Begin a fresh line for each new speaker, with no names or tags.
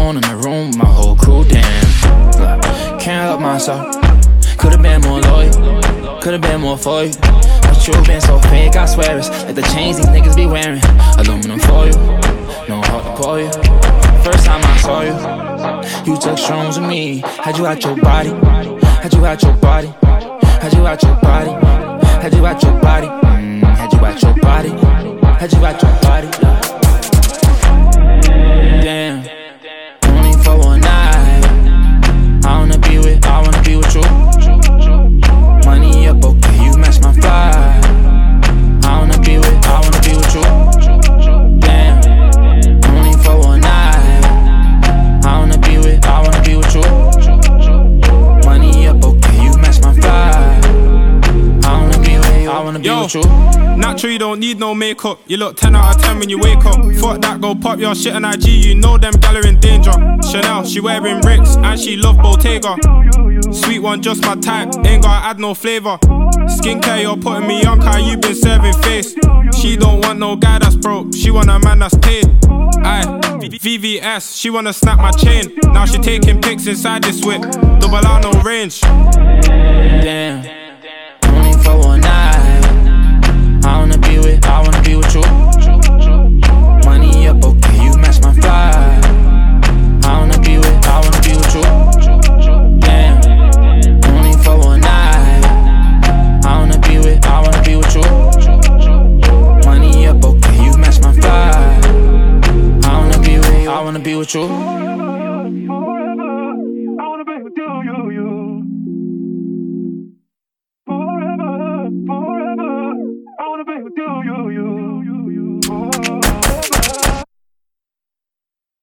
alone in the room with my whole crew, damn. Can't help myself. Could've been more loyal, could've been more for you. But you been so fake, I swear it's like the chains these niggas be wearing. Aluminum foil, no heart to pour you. First time I saw you, you took shrooms with me. Had you out your body, had you out your body, had you out your body, had you out your body, had you out your body, had you out your body. Damn, only for one night. I wanna be with you. Money up, okay, you match my fly. I wanna be with you. Damn, only for one night. I wanna be with you. Money up, okay, you match my fly. I wanna be with you.
Natural, you don't need no makeup. You look 10 out of 10 when you wake up. Fuck that, go pop your shit on IG. You know them gal are in danger. Chanel, she wearing bricks and she love Bottega. Sweet one, just my type, ain't gotta add no flavour. Skincare, you're putting me on, car you been serving face. She don't want no guy that's broke, she want a man that's paid. Aye, VVS, she wanna snap my chain. Now she taking pics inside this whip, double R no range.
Damn, only for one night.